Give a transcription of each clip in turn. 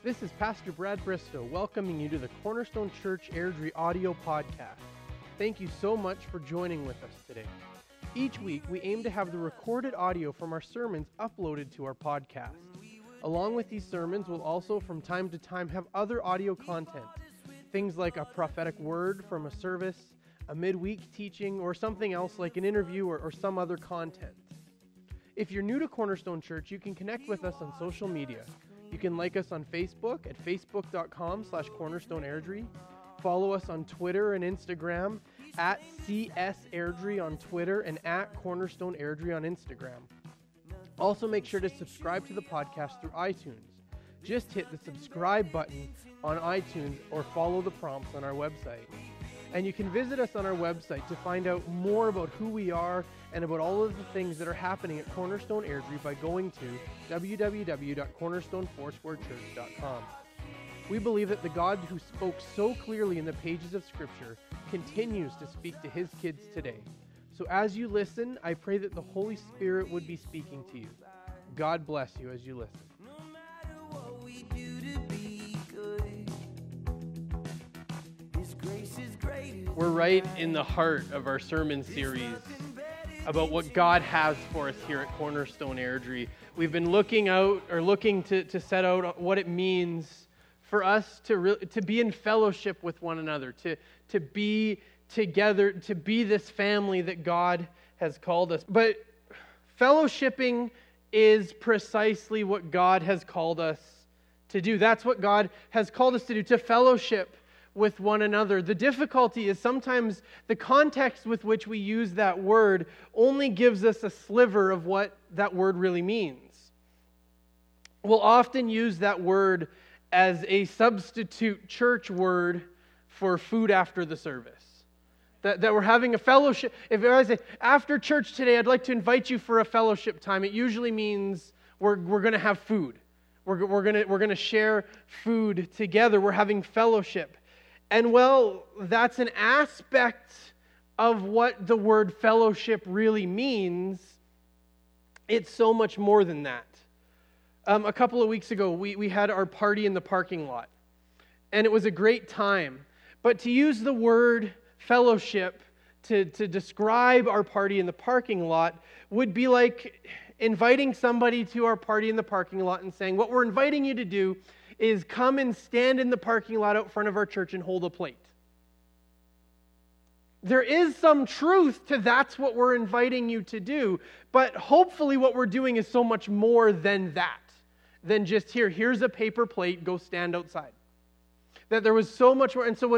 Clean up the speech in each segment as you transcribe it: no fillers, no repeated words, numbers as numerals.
This is Pastor Brad Bristow welcoming you to the Cornerstone Church Airdrie audio podcast. Thank you so much for joining with us today. Each week, we aim to have the recorded audio from our sermons uploaded to our podcast. Along with these sermons, we'll also from time to time have other audio content, things like a prophetic word from a service, a midweek teaching, or something else like an interview or some other content. If you're new to Cornerstone Church, you can connect with us on social media. You can like us on Facebook at facebook.com/cornerstoneairdrie. Follow us on Twitter and Instagram at CSAirdrie on Twitter and at Cornerstone Airdrie on Instagram. Also make sure to subscribe to the podcast through iTunes. Just hit the subscribe button on iTunes or follow the prompts on our website. And you can visit us on our website to find out more about who we are and about all of the things that are happening at Cornerstone Airdrie by going to www.cornerstonefoursquarechurch.com. We believe that the God who spoke so clearly in the pages of Scripture continues to speak to his kids today. So as you listen, I pray that the Holy Spirit would be speaking to you. God bless you as you listen. We're right in the heart of our sermon series about what God has for us here at Cornerstone Airdrie. We've been looking to set out what it means for us to be in fellowship with one another, to be together, to be this family that God has called us. But fellowshipping is precisely what God has called us to do. That's what God has called us to do, to fellowship with one another. The difficulty is sometimes the context with which we use that word only gives us a sliver of what that word really means. We'll often use that word as a substitute church word for food after the service. That we're having a fellowship. If I say, after church today, I'd like to invite you for a fellowship time, it usually means we're going to have food. We're going to share food together. We're having fellowship. And well, that's an aspect of what the word fellowship really means. It's so much more than that. A couple of weeks ago, we had our party in the parking lot. And it was a great time. But to use the word fellowship to describe our party in the parking lot would be like inviting somebody to our party in the parking lot and saying, what we're inviting you to do is come and stand in the parking lot out front of our church and hold a plate. There is some truth to that's what we're inviting you to do, but hopefully what we're doing is so much more than that, than just here's a paper plate, go stand outside. That there was so much more, and so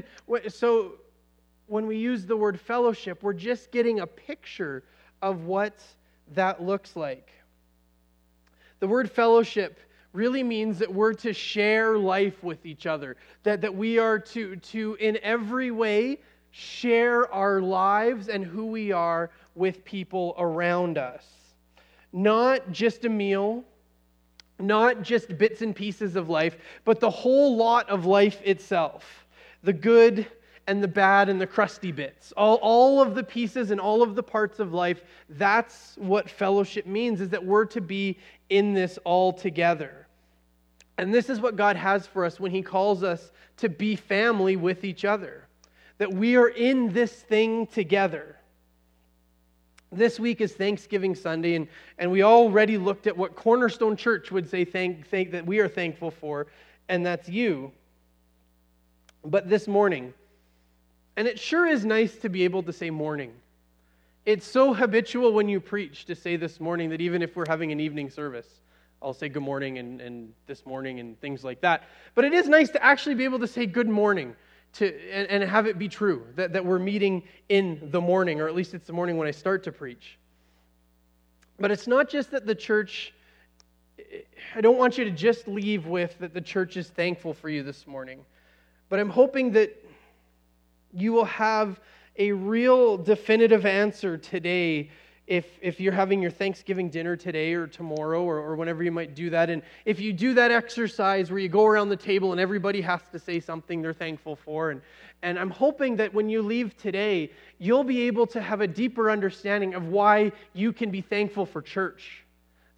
when we use the word fellowship, we're just getting a picture of what that looks like. The word fellowship really means that we're to share life with each other, that we are to in every way share our lives and who we are with people around us. Not just a meal, not just bits and pieces of life, but the whole lot of life itself. The good and the bad and the crusty bits. All of the pieces and all of the parts of life, that's what fellowship means, is that we're to be in this all together. And this is what God has for us when He calls us to be family with each other. That we are in this thing together. This week is Thanksgiving Sunday, and we already looked at what Cornerstone Church would say that we are thankful for, and that's you. But this morning, and it sure is nice to be able to say morning. It's so habitual when you preach to say this morning that even if we're having an evening service, I'll say good morning and this morning and things like that. But it is nice to actually be able to say good morning and have it be true, that we're meeting in the morning, or at least it's the morning when I start to preach. But it's not just that the church, I don't want you to just leave with that the church is thankful for you this morning. But I'm hoping that you will have a real definitive answer today if you're having your Thanksgiving dinner today or tomorrow or whenever you might do that. And if you do that exercise where you go around the table and everybody has to say something they're thankful for. And I'm hoping that when you leave today, you'll be able to have a deeper understanding of why you can be thankful for church.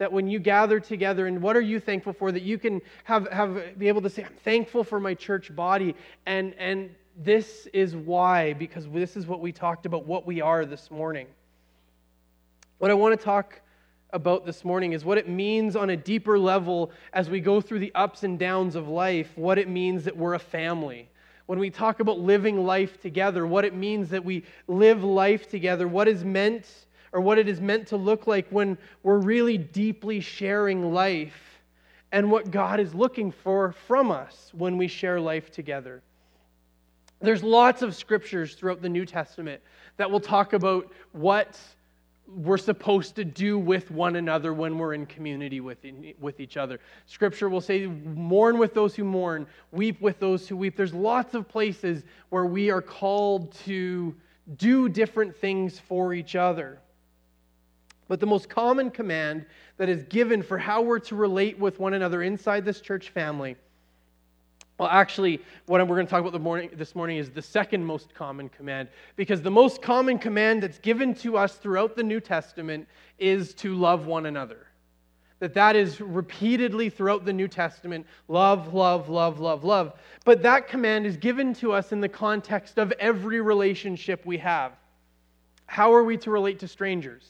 that when you gather together, and what are you thankful for, that you can be able to say, I'm thankful for my church body, and this is why, because this is what we talked about, what we are this morning. What I want to talk about this morning is what it means on a deeper level as we go through the ups and downs of life, what it means that we're a family. When we talk about living life together, what it means that we live life together, what it is meant to look like when we're really deeply sharing life, and what God is looking for from us when we share life together. There's lots of scriptures throughout the New Testament that will talk about what we're supposed to do with one another when we're in community with each other. Scripture will say, mourn with those who mourn, weep with those who weep. There's lots of places where we are called to do different things for each other. But the most common command that is given for how we're to relate with one another inside this church family, well, actually, what we're going to talk about this morning is the second most common command, because the most common command that's given to us throughout the New Testament is to love one another. That is repeatedly throughout the New Testament, love, love, love, love, love. But that command is given to us in the context of every relationship we have. How are we to relate to strangers?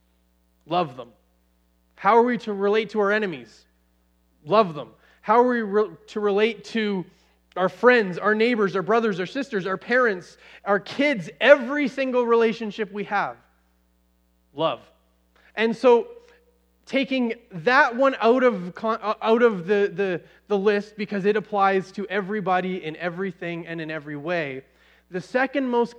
Love them. How are we to relate to our enemies? Love them. How are we to relate to our friends, our neighbors, our brothers, our sisters, our parents, our kids, every single relationship we have? Love. And so taking that one out of the list, because it applies to everybody in everything and in every way, the second most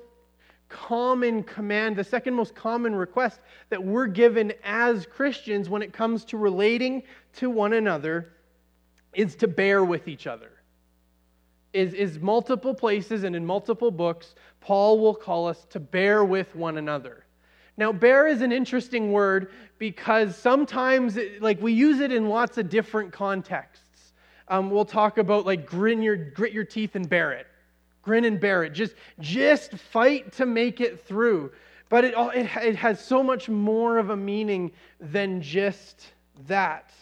common command, the second most common request that we're given as Christians when it comes to relating to one another is to bear with each other. Is multiple places and in multiple books, Paul will call us to bear with one another. Now, bear is an interesting word because sometimes we use it in lots of different contexts. We'll talk about grit your teeth and bear it. Grin and bear it. Just fight to make it through. But it has so much more of a meaning than just that.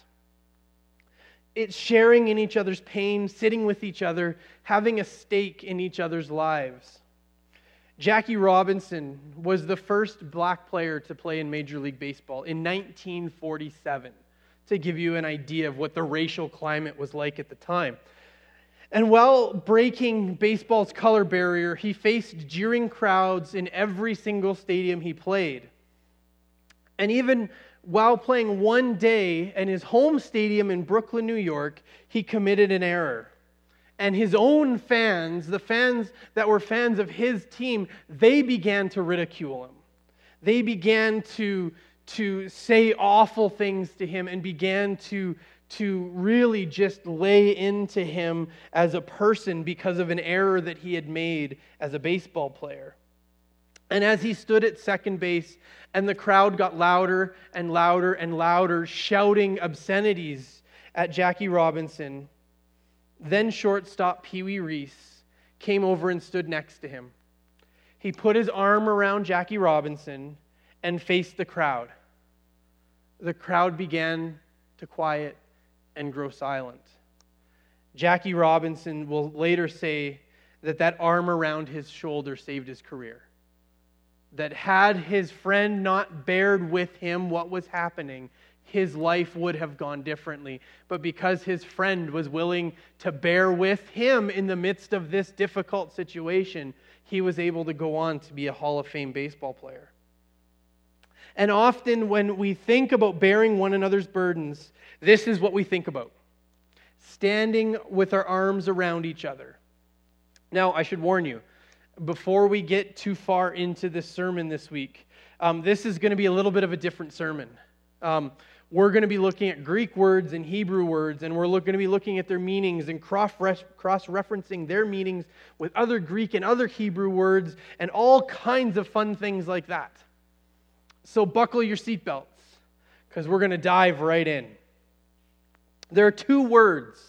It's sharing in each other's pain, sitting with each other, having a stake in each other's lives. Jackie Robinson was the first black player to play in Major League Baseball in 1947, to give you an idea of what the racial climate was like at the time. And while breaking baseball's color barrier, he faced jeering crowds in every single stadium he played. And even while playing one day in his home stadium in Brooklyn, New York, he committed an error. And his own fans, the fans that were fans of his team, they began to ridicule him. They began to say awful things to him and began to really just lay into him as a person because of an error that he had made as a baseball player. And as he stood at second base and the crowd got louder and louder and louder, shouting obscenities at Jackie Robinson, then shortstop Pee Wee Reese came over and stood next to him. He put his arm around Jackie Robinson and faced the crowd. The crowd began to quiet and grow silent. Jackie Robinson will later say that arm around his shoulder saved his career. That had his friend not bared with him what was happening, his life would have gone differently. But because his friend was willing to bear with him in the midst of this difficult situation, he was able to go on to be a Hall of Fame baseball player. And often when we think about bearing one another's burdens, this is what we think about. Standing with our arms around each other. Now, I should warn you, before we get too far into this sermon this week, this is going to be a little bit of a different sermon. We're going to be looking at Greek words and Hebrew words, and we're going to be looking at their meanings and cross-referencing their meanings with other Greek and other Hebrew words and all kinds of fun things like that. So buckle your seatbelts, because we're going to dive right in. There are two words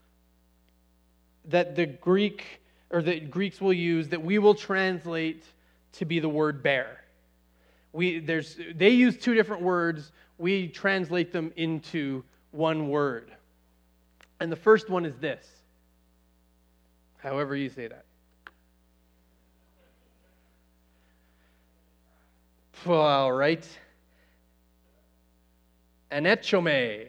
that the Greeks will use that we will translate to be the word bear. They use two different words. We translate them into one word. And the first one is this. However you say that. All right. Anechome.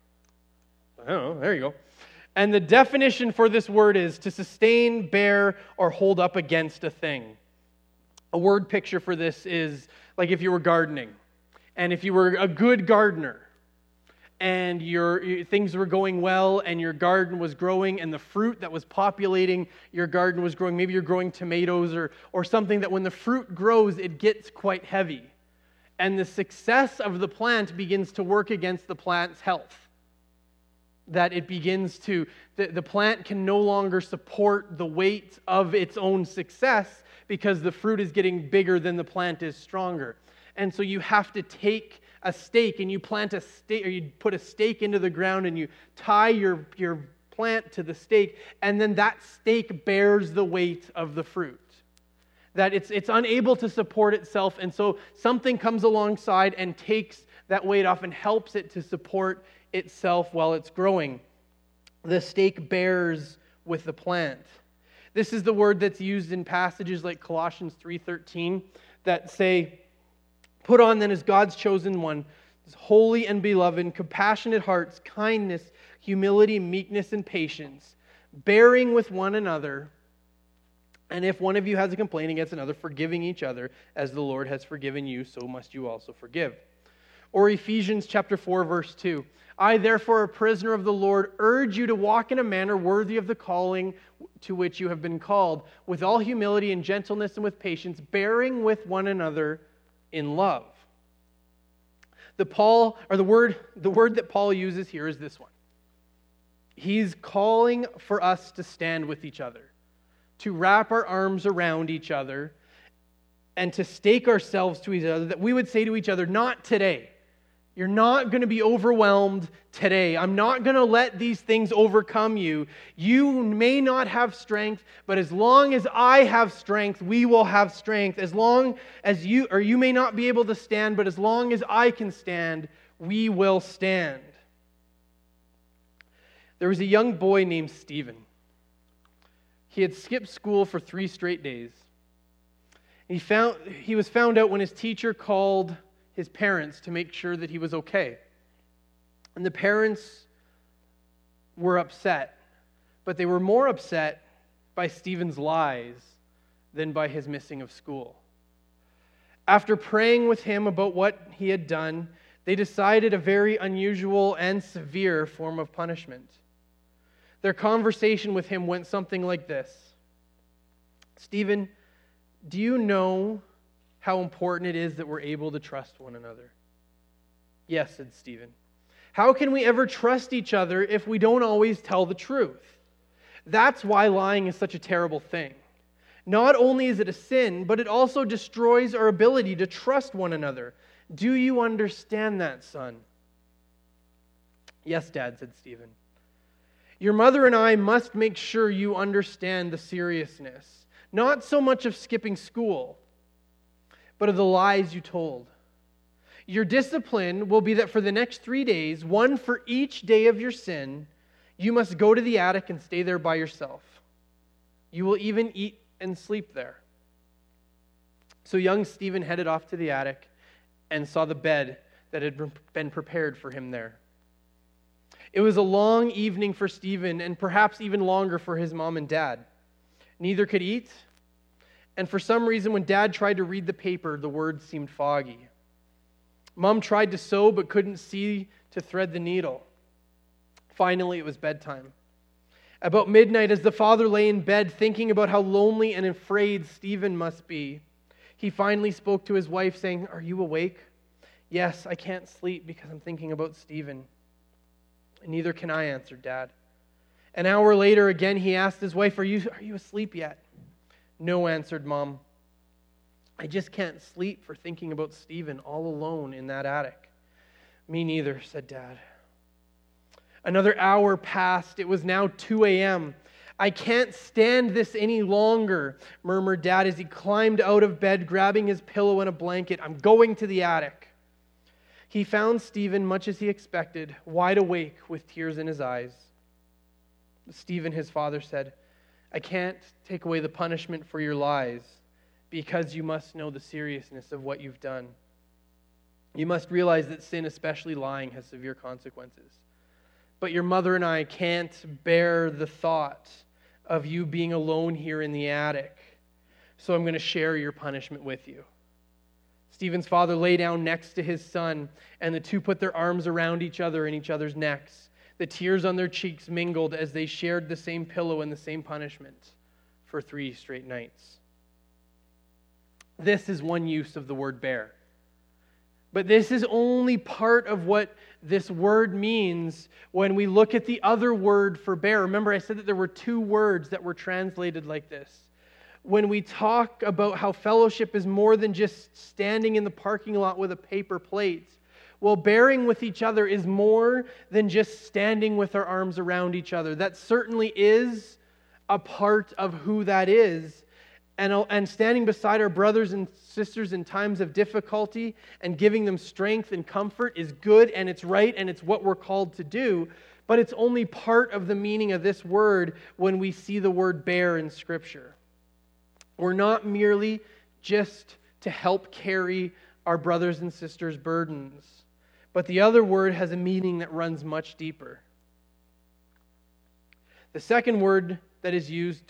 Oh, there you go. And the definition for this word is to sustain, bear, or hold up against a thing. A word picture for this is like if you were gardening, and if you were a good gardener, and things were going well, and your garden was growing, and the fruit that was populating your garden was growing. Maybe you're growing tomatoes or something that when the fruit grows, it gets quite heavy. And the success of the plant begins to work against the plant's health. That it begins to, the plant can no longer support the weight of its own success because the fruit is getting bigger than the plant is stronger. And so you have to take a stake and you plant a stake, or you put a stake into the ground and you tie your plant to the stake, and then that stake bears the weight of the fruit. That it's unable to support itself, and so something comes alongside and takes that weight off and helps it to support itself while it's growing. The stake bears with the plant. This is the word that's used in passages like Colossians 3:13 that say, "Put on then as God's chosen one, holy and beloved, compassionate hearts, kindness, humility, meekness, and patience, bearing with one another, and if one of you has a complaint against another, forgiving each other, as the Lord has forgiven you, so must you also forgive." Or Ephesians chapter 4, verse 2. "I, therefore, a prisoner of the Lord, urge you to walk in a manner worthy of the calling to which you have been called, with all humility and gentleness and with patience, bearing with one another in love." The word that Paul uses here is this one. He's calling for us to stand with each other, to wrap our arms around each other, and to stake ourselves to each other, that we would say to each other, not today. You're not going to be overwhelmed today. I'm not going to let these things overcome you. You may not have strength, but as long as I have strength, we will have strength. As long as you may not be able to stand, but as long as I can stand, we will stand. There was a young boy named Stephen. He had skipped school for 3 straight days. He was found out when his teacher called his parents to make sure that he was okay. And the parents were upset, but they were more upset by Stephen's lies than by his missing of school. After praying with him about what he had done, they decided a very unusual and severe form of punishment. Their conversation with him went something like this. "Stephen, do you know how important it is that we're able to trust one another?" "Yes," said Stephen. "How can we ever trust each other if we don't always tell the truth? That's why lying is such a terrible thing. Not only is it a sin, but it also destroys our ability to trust one another. Do you understand that, son?" "Yes, Dad," said Stephen. "Your mother and I must make sure you understand the seriousness, not so much of skipping school, but of the lies you told. Your discipline will be that for the next 3 days, one for each day of your sin, you must go to the attic and stay there by yourself. You will even eat and sleep there." So young Stephen headed off to the attic and saw the bed that had been prepared for him there. It was a long evening for Stephen, and perhaps even longer for his mom and dad. Neither could eat, and for some reason, when Dad tried to read the paper, the words seemed foggy. Mom tried to sew, but couldn't see to thread the needle. Finally, it was bedtime. About midnight, as the father lay in bed thinking about how lonely and afraid Stephen must be, he finally spoke to his wife, saying, "Are you awake?" "Yes, I can't sleep because I'm thinking about Stephen." "Neither can I," answered Dad. An hour later, again, he asked his wife, Are you asleep yet?" "No," answered Mom. "I just can't sleep for thinking about Stephen all alone in that attic." "Me neither," said Dad. Another hour passed. It was now 2 a.m. I can't stand this any longer, murmured Dad as he climbed out of bed, grabbing his pillow and a blanket. I'm going to the attic. He found Stephen, much as he expected, wide awake with tears in his eyes. Stephen, his father, said, I can't take away the punishment for your lies because you must know the seriousness of what you've done. You must realize that sin, especially lying, has severe consequences. But your mother and I can't bear the thought of you being alone here in the attic. So I'm going to share your punishment with you. Stephen's father lay down next to his son, and the two put their arms around each other and each other's necks. The tears on their cheeks mingled as they shared the same pillow and the same punishment for 3 straight nights. This is one use of the word bear. But this is only part of what this word means when we look at the other word for bear. Remember, I said that there were 2 words that were translated like this. When we talk about how fellowship is more than just standing in the parking lot with a paper plate, well, bearing with each other is more than just standing with our arms around each other. That certainly is a part of who that is. And standing beside our brothers and sisters in times of difficulty and giving them strength and comfort is good and it's right and it's what we're called to do. But it's only part of the meaning of this word when we see the word bear in Scripture. We're not merely just to help carry our brothers and sisters' burdens, but the other word has a meaning that runs much deeper. The second word that is used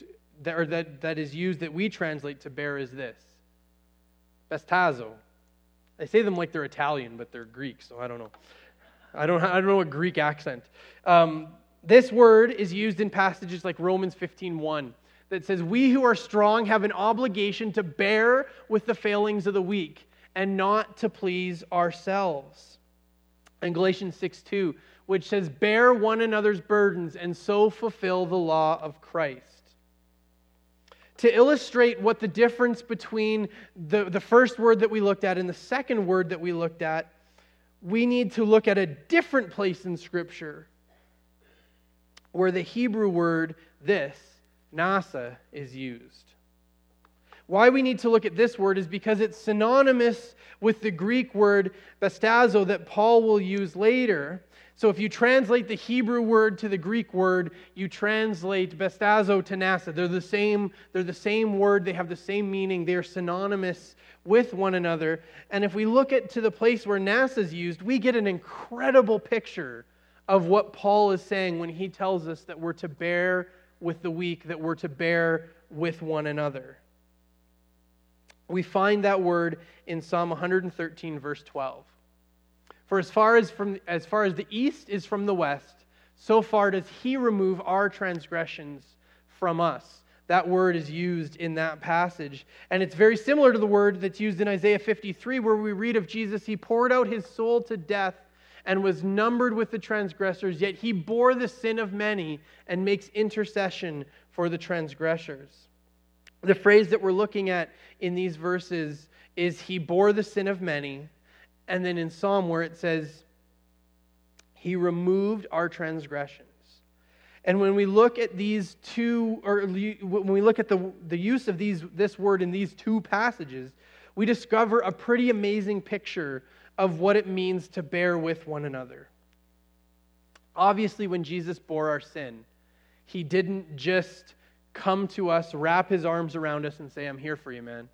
that we translate to bear is this: bastazo. They say them like they're Italian, but they're Greek, so I don't know. I don't know a Greek accent. This word is used in passages like Romans 15:1 that says, we who are strong have an obligation to bear with the failings of the weak and not to please ourselves. And Galatians 6:2, which says, bear one another's burdens and so fulfill the law of Christ. To illustrate what the difference between the first word that we looked at and the second word that we looked at, we need to look at a different place in Scripture where the Hebrew word this, nasa, is used. Why we need to look at this word is because it's synonymous with the Greek word bastazo that Paul will use later. So if you translate the Hebrew word to the Greek word, you translate bastazo to nasa. They're the same word, they have the same meaning, they're synonymous with one another. And if we look to the place where nasa is used, we get an incredible picture of what Paul is saying when he tells us that we're to bear with the weak, that we're to bear with one another. We find that word in Psalm 113, verse 12. For as far as the east is from the west, so far does he remove our transgressions from us. That word is used in that passage. And it's very similar to the word that's used in Isaiah 53, where we read of Jesus, he poured out his soul to death and was numbered with the transgressors, yet he bore the sin of many and makes intercession for the transgressors. The phrase that we're looking at in these verses is he bore the sin of many, and then in Psalm where it says he removed our transgressions. And when we look at these two, or when we look at the use of this word in these two passages, we discover a pretty amazing picture of what it means to bear with one another. Obviously, when Jesus bore our sin, he didn't just come to us, wrap his arms around us, and say, I'm here for you, man.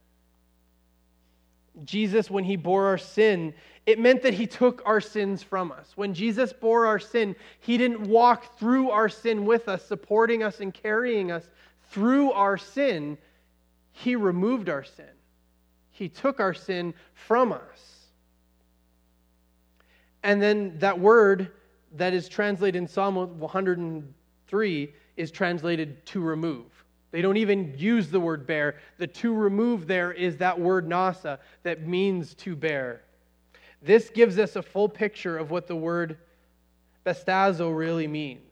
Jesus, when he bore our sin, it meant that he took our sins from us. When Jesus bore our sin, he didn't walk through our sin with us, supporting us and carrying us through our sin. He removed our sin. He took our sin from us. And then that word that is translated in Psalm 103 is translated to remove. They don't even use the word bear. The to remove there is that word nasa that means to bear. This gives us a full picture of what the word bastazo really means.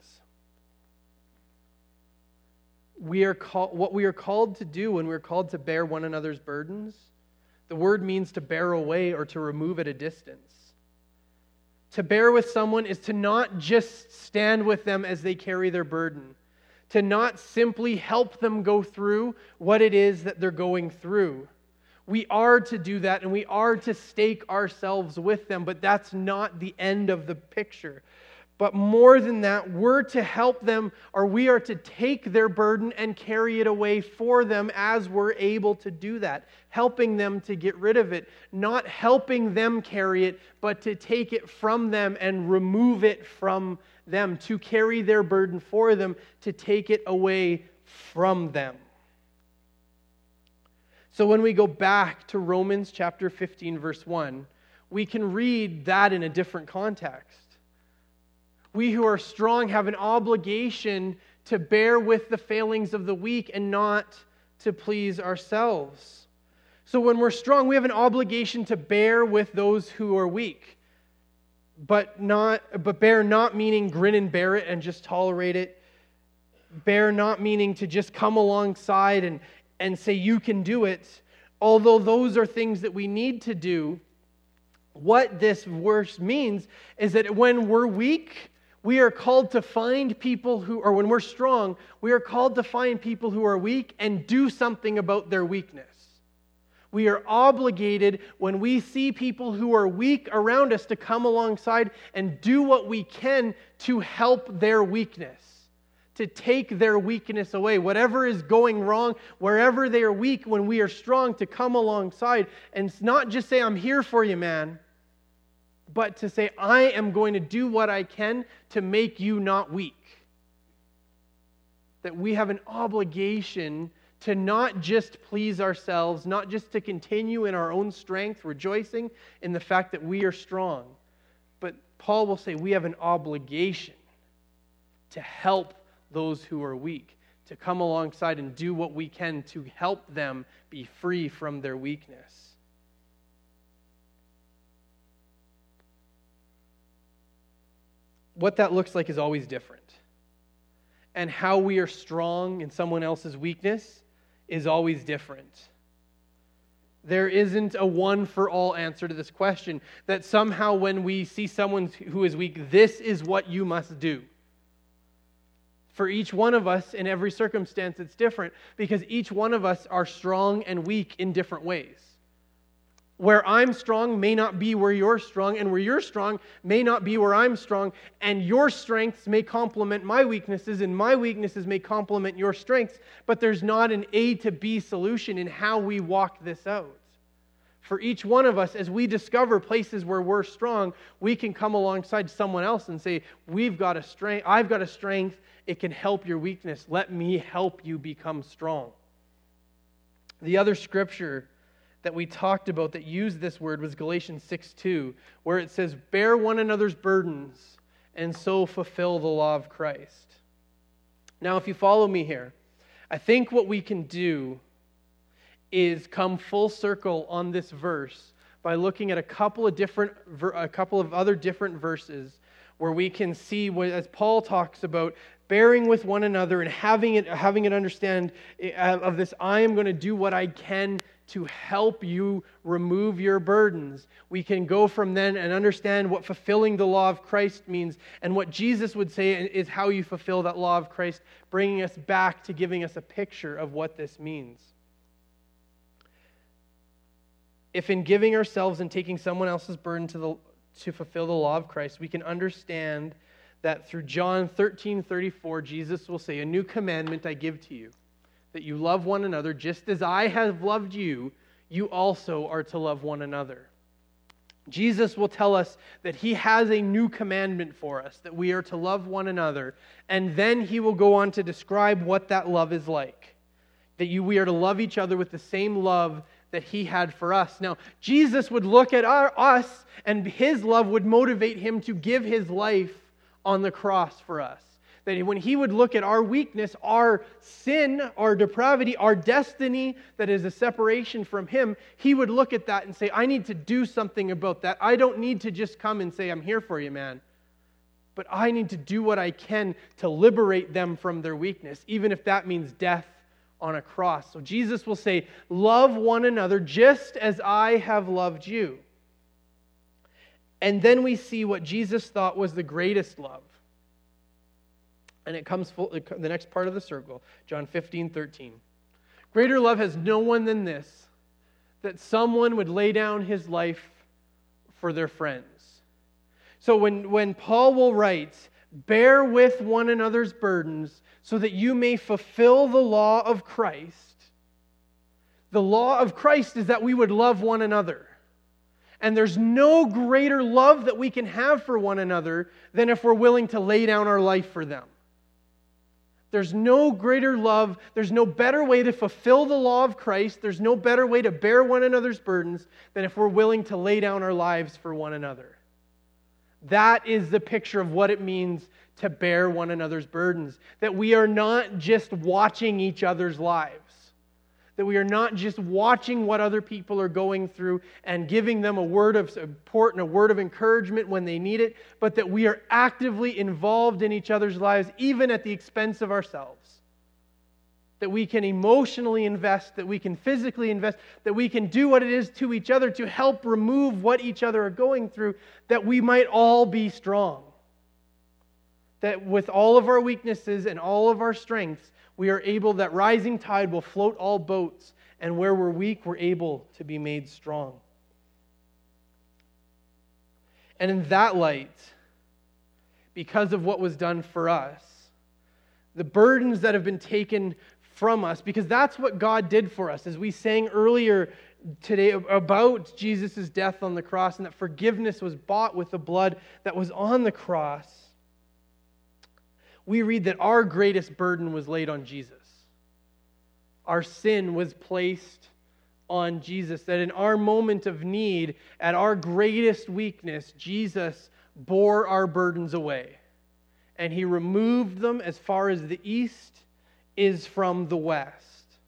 What we are called to do when we're called to bear one another's burdens, the word means to bear away or to remove at a distance. To bear with someone is to not just stand with them as they carry their burden. to not simply help them go through what it is that they're going through. We are to do that, and we are to stake ourselves with them, but that's not the end of the picture. But more than that, we're to help them, or we are to take their burden and carry it away for them as we're able to do that, helping them to get rid of it, not helping them carry it, but to take it from them and remove it from them, to carry their burden for them, to take it away from them. So when we go back to Romans chapter 15, verse 1, we can read that in a different context. We who are strong have an obligation to bear with the failings of the weak and not to please ourselves. So when we're strong, we have an obligation to bear with those who are weak. But bear not meaning grin and bear it and just tolerate it. Bear not meaning to just come alongside and say you can do it. Although those are things that we need to do, what this verse means is that when we're weak, we are called to find people or when we're strong, we are called to find people who are weak and do something about their weakness. We are obligated when we see people who are weak around us to come alongside and do what we can to help their weakness, to take their weakness away. Whatever is going wrong, wherever they are weak, when we are strong, to come alongside and not just say, I'm here for you, man, but to say, I am going to do what I can to make you not weak. That we have an obligation to not just please ourselves, not just to continue in our own strength, rejoicing in the fact that we are strong. But Paul will say we have an obligation to help those who are weak, to come alongside and do what we can to help them be free from their weakness. What that looks like is always different. And how we are strong in someone else's weakness is always different. There isn't a one-for-all answer to this question, that somehow when we see someone who is weak, this is what you must do. For each one of us, in every circumstance, it's different, because each one of us are strong and weak in different ways. Where I'm strong may not be where you're strong, and where you're strong may not be where I'm strong, and your strengths may complement my weaknesses, and my weaknesses may complement your strengths, but there's not an A to B solution in how we walk this out. For each one of us, as we discover places where we're strong, we can come alongside someone else and say, I've got a strength, it can help your weakness. Let me help you become strong. The other scripture that we talked about that used this word was Galatians 6:2, where it says, bear one another's burdens and so fulfill the law of Christ. Now, if you follow me here, I think what we can do is come full circle on this verse by looking at a couple of other different verses where we can see, as Paul talks about, bearing with one another and having it understand of this, I am going to do what I can to help you remove your burdens. We can go from then and understand what fulfilling the law of Christ means, and what Jesus would say is how you fulfill that law of Christ, bringing us back to giving us a picture of what this means. If in giving ourselves and taking someone else's burden to fulfill the law of Christ, we can understand that through John 13:34, Jesus will say, a new commandment I give to you, that you love one another just as I have loved you, you also are to love one another. Jesus will tell us that he has a new commandment for us, that we are to love one another, and then he will go on to describe what that love is like, that we are to love each other with the same love that he had for us. Now, Jesus would look at us, and his love would motivate him to give his life on the cross for us. That when he would look at our weakness, our sin, our depravity, our destiny that is a separation from him, he would look at that and say, I need to do something about that. I don't need to just come and say, I'm here for you, man. But I need to do what I can to liberate them from their weakness, even if that means death on a cross. So Jesus will say, love one another just as I have loved you. And then we see what Jesus thought was the greatest love. And it comes the next part of the circle, John 15:13. Greater love has no one than this, that someone would lay down his life for their friends. So when Paul will write, bear with one another's burdens so that you may fulfill the law of Christ. The law of Christ is that we would love one another. And there's no greater love that we can have for one another than if we're willing to lay down our life for them. There's no greater love, there's no better way to fulfill the law of Christ, there's no better way to bear one another's burdens than if we're willing to lay down our lives for one another. That is the picture of what it means to bear one another's burdens. That we are not just watching each other's lives. That we are not just watching what other people are going through and giving them a word of support and a word of encouragement when they need it, but that we are actively involved in each other's lives, even at the expense of ourselves. That we can emotionally invest, that we can physically invest, that we can do what it is to each other to help remove what each other are going through, that we might all be strong. That with all of our weaknesses and all of our strengths, we are able, that rising tide will float all boats, and where we're weak, we're able to be made strong. And in that light, because of what was done for us, the burdens that have been taken from us, because that's what God did for us, as we sang earlier today about Jesus' death on the cross, and that forgiveness was bought with the blood that was on the cross. We read that our greatest burden was laid on Jesus. Our sin was placed on Jesus. That in our moment of need, at our greatest weakness, Jesus bore our burdens away. And He removed them as far as the east is from the west.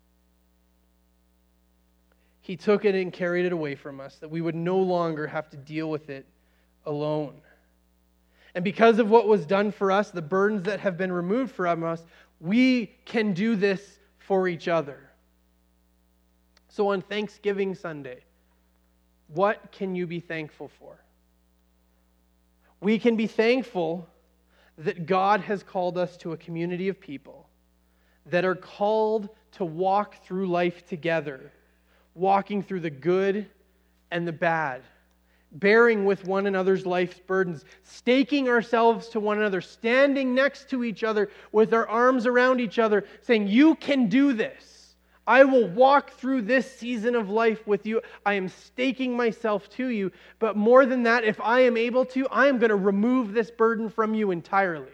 He took it and carried it away from us, that we would no longer have to deal with it alone. And because of what was done for us, the burdens that have been removed from us, we can do this for each other. So on Thanksgiving Sunday, what can you be thankful for? We can be thankful that God has called us to a community of people that are called to walk through life together, walking through the good and the bad, bearing with one another's life's burdens, staking ourselves to one another, standing next to each other with our arms around each other, saying, you can do this. I will walk through this season of life with you. I am staking myself to you. But more than that, if I am able to, I am going to remove this burden from you entirely.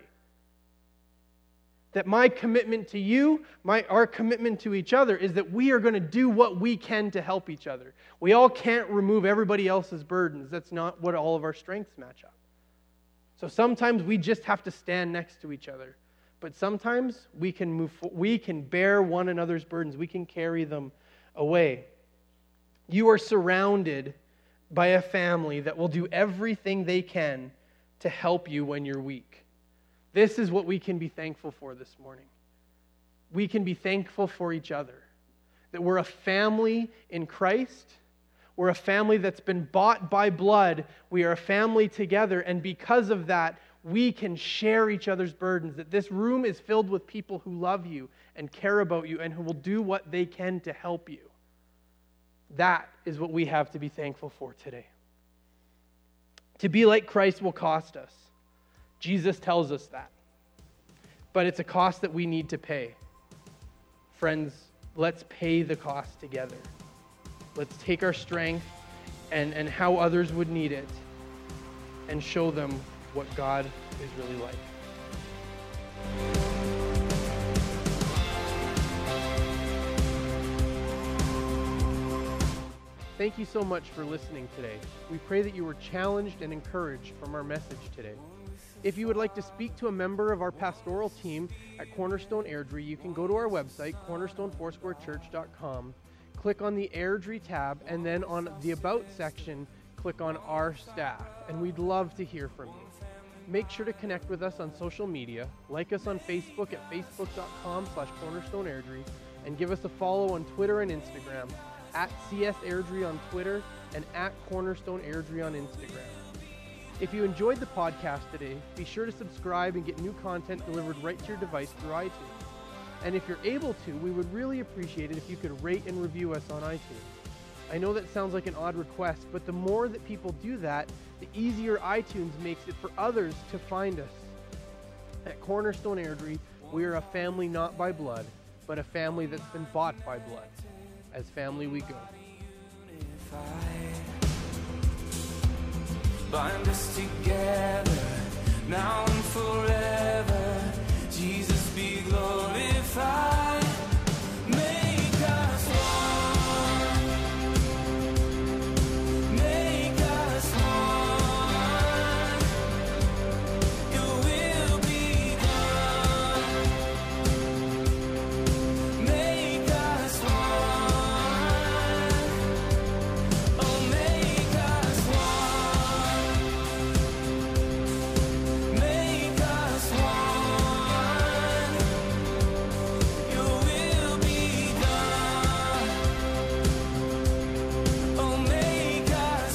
That my commitment to you, our commitment to each other, is that we are going to do what we can to help each other. We all can't remove everybody else's burdens. That's not what all of our strengths match up. So sometimes we just have to stand next to each other. But sometimes we can bear one another's burdens. We can carry them away. You are surrounded by a family that will do everything they can to help you when you're weak. This is what we can be thankful for this morning. We can be thankful for each other. That we're a family in Christ. We're a family that's been bought by blood. We are a family together, and because of that, we can share each other's burdens. That this room is filled with people who love you and care about you and who will do what they can to help you. That is what we have to be thankful for today. To be like Christ will cost us. Jesus tells us that. But it's a cost that we need to pay. Friends, let's pay the cost together. Let's take our strength and how others would need it and show them what God is really like. Thank you so much for listening today. We pray that you were challenged and encouraged from our message today. If you would like to speak to a member of our pastoral team at Cornerstone Airdrie, you can go to our website, cornerstonefoursquarechurch.com, click on the Airdrie tab, and then on the About section, click on Our Staff, and we'd love to hear from you. Make sure to connect with us on social media, like us on Facebook at facebook.com/cornerstoneairdrie, and give us a follow on Twitter and Instagram, at CS Airdrie on Twitter and at Cornerstone Airdrie on Instagram. If you enjoyed the podcast today, be sure to subscribe and get new content delivered right to your device through iTunes. And if you're able to, we would really appreciate it if you could rate and review us on iTunes. I know that sounds like an odd request, but the more that people do that, the easier iTunes makes it for others to find us. At Cornerstone Airdrie, we are a family not by blood, but a family that's been bought by blood. As family we go. Bind us together, now and forever. Jesus be glorified. Make us one. Make us one. Your will be done. Make us one. Oh, make us one. Make us one. Your will be done. Oh, make us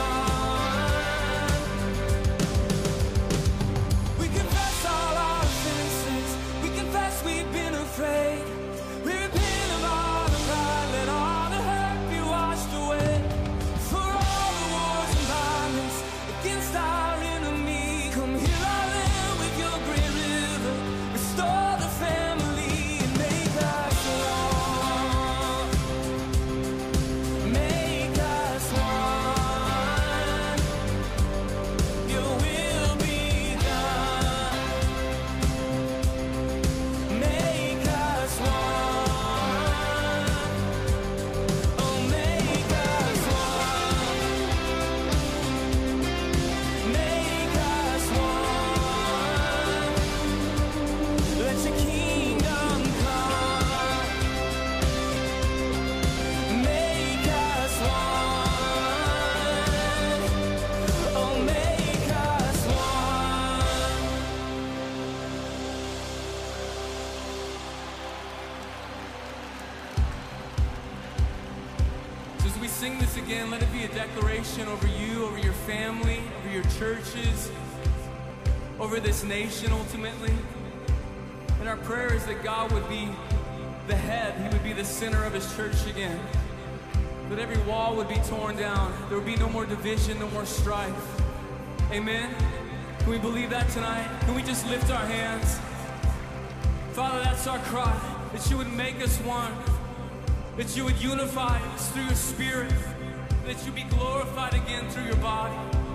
one. We confess all our offenses. We confess we've been afraid. We repent of all the pride. Let all the hurt be washed away. For all the wars and violence against our enemy, come heal our land with your great river. Restore the family and make us one. Make us one. Your will be done. Make us one. Oh, make us one. Make us one. Let your kingdom come. Make us one. Oh, make us one. So as we sing this again, let it be a declaration over you, over your family, over your churches, over this nation ultimately. And our prayer is that God would be the head, He would be the center of His church again. That every wall would be torn down. There would be no more division, no more strife. Amen? Can we believe that tonight? Can we just lift our hands? Father, that's our cry, that you would make us one, that you would unify us through your Spirit, that you be glorified again through your body.